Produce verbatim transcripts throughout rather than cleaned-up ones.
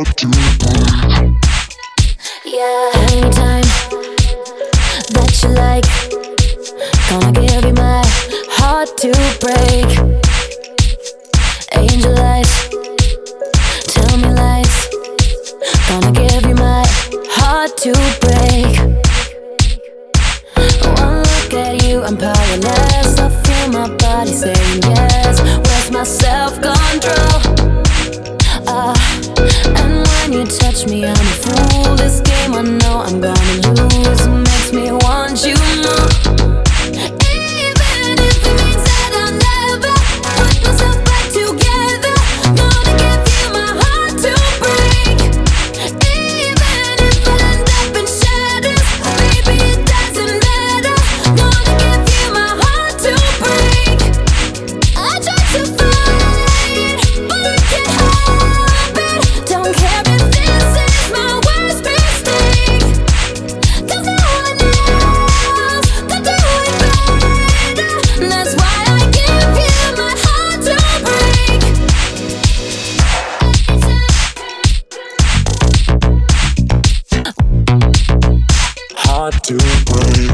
Yeah. Anytime that you like, gonna give you my heart to break. Angel eyes, tell me lies, gonna give you my heart to break. One look at you, I'm powerless. I feel my body saying yes. Where's my self-control? Ah, uh, and when you touch me, I'm a fool. This game I know I'm gonna lose. It makes me want you more. Even if it means that I'll never put myself back together, gonna give you my heart to break. Even if I end up in shadows, baby, it doesn't matter. Gonna give you my heart to break. I tried to fight, but I can't help it. Don't care if this is my worst mistake, 'cause no one else could do it better. That's why I give you my heart to break. Hard to break.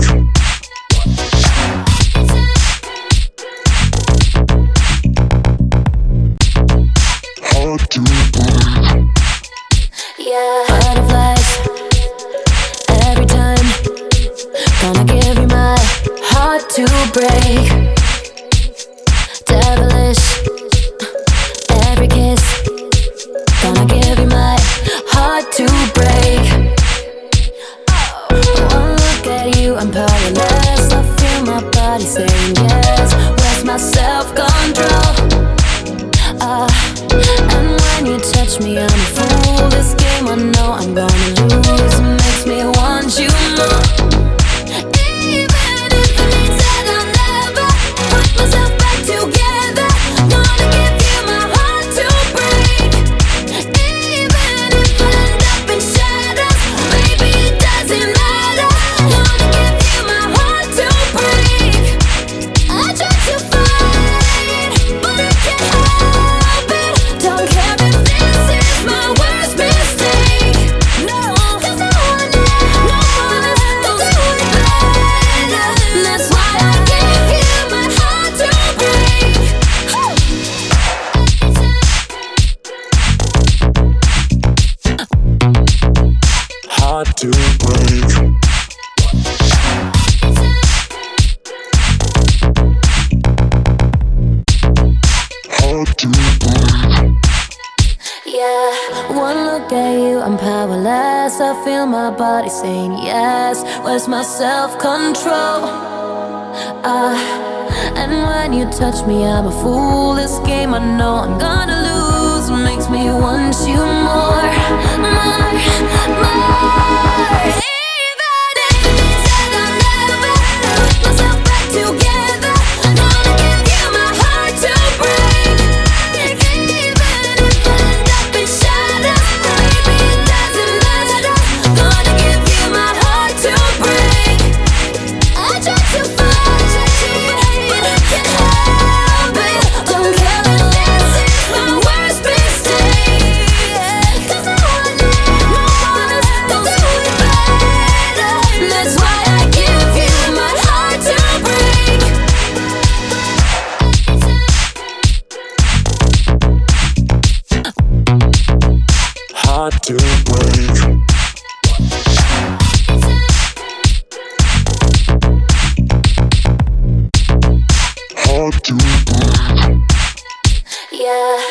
Hard to break. Yeah. Butterflies every time, gonna give you my heart to break. Devilish every kiss, gonna give you my heart to break. One look at you, I'm powerless. I feel my body saying yes. Where's my self-control? Ah, and when you touch me, I'm a fool. This game I know I'm gonna lose. It makes me want you more. Even if it means that I'll never put myself back together, gonna give you my heart to break. Even if I end up in shadows, baby, it doesn't matter. Gonna give you my heart to break. I tried to fight, but I can't help it. Don't care if this is my worst mistake. No, 'cause no one else, no one else can do it better. That's why I give you my heart to break. Hard to break. Hard to break. Yeah, one look at you, I'm powerless. I feel my body saying yes. Where's my self-control? Ah, and when you touch me, I'm a fool. This game I know I'm gonna lose. Makes me want you more, more, more. Even if it means that I'll never put myself back together, gonna give you my heart to break. Even if I end up in shadows, baby, it doesn't matter. Gonna give you my heart to break. I tried to fight, but I can't help it. Don't care if this is my worst mistake, 'cause no one else, no one else can do it better. That's why I give you my heart to break. Hard to break. Hard to break. Yeah.